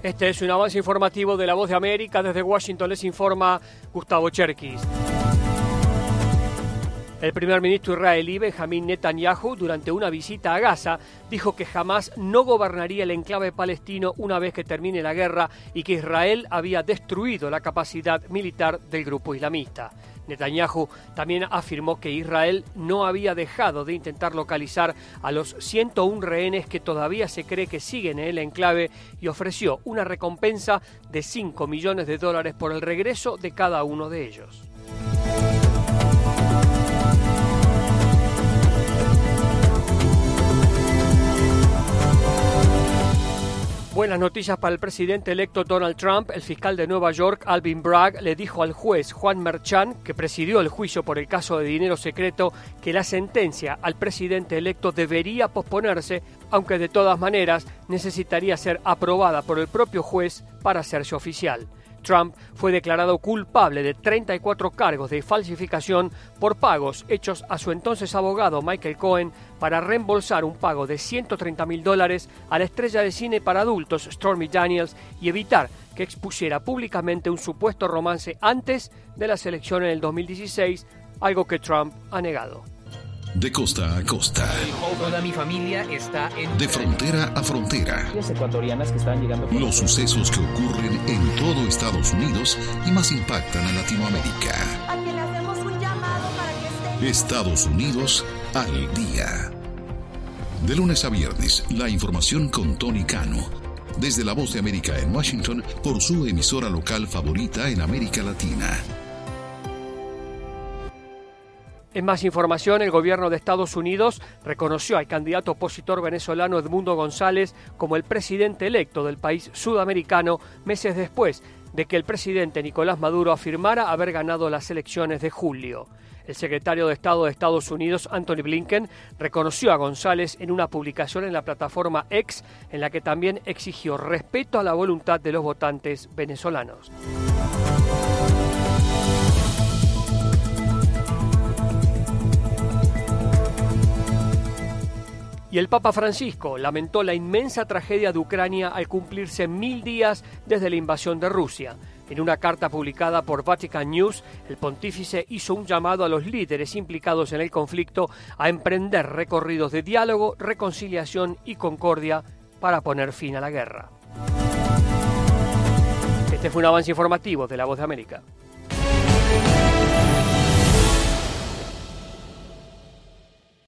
Este es un avance informativo de La Voz de América. Desde Washington les informa Gustavo Cherkis. El primer ministro israelí Benjamín Netanyahu, durante una visita a Gaza, dijo que Hamás no gobernaría el enclave palestino una vez que termine la guerra y que Israel había destruido la capacidad militar del grupo islamista. Netanyahu también afirmó que Israel no había dejado de intentar localizar a los 101 rehenes que todavía se cree que siguen en el enclave y ofreció una recompensa de $5 millones por el regreso de cada uno de ellos. Buenas noticias para el presidente electo Donald Trump. El fiscal de Nueva York, Alvin Bragg, le dijo al juez Juan Merchan, que presidió el juicio por el caso de dinero secreto, que la sentencia al presidente electo debería posponerse, aunque de todas maneras necesitaría ser aprobada por el propio juez para hacerse oficial. Trump fue declarado culpable de 34 cargos de falsificación por pagos hechos a su entonces abogado Michael Cohen para reembolsar un pago de $130,000 a la estrella de cine para adultos Stormy Daniels y evitar que expusiera públicamente un supuesto romance antes de las elecciones del 2016, algo que Trump ha negado. De costa a costa. Toda mi familia está en... De frontera a frontera. Las ecuatorianas que están llegando... Los sucesos que ocurren en todo Estados Unidos y más impactan a Latinoamérica. A quien le hacemos un llamado para que esté... Estados Unidos al día. De lunes a viernes, la información con Tony Cano. Desde La Voz de América en Washington, por su emisora local favorita en América Latina. En más información, el gobierno de Estados Unidos reconoció al candidato opositor venezolano Edmundo González como el presidente electo del país sudamericano meses después de que el presidente Nicolás Maduro afirmara haber ganado las elecciones de julio. El secretario de Estado de Estados Unidos, Anthony Blinken, reconoció a González en una publicación en la plataforma X, en la que también exigió respeto a la voluntad de los votantes venezolanos. Y el Papa Francisco lamentó la inmensa tragedia de Ucrania al cumplirse 1000 días desde la invasión de Rusia. En una carta publicada por Vatican News, el pontífice hizo un llamado a los líderes implicados en el conflicto a emprender recorridos de diálogo, reconciliación y concordia para poner fin a la guerra. Este fue un avance informativo de La Voz de América.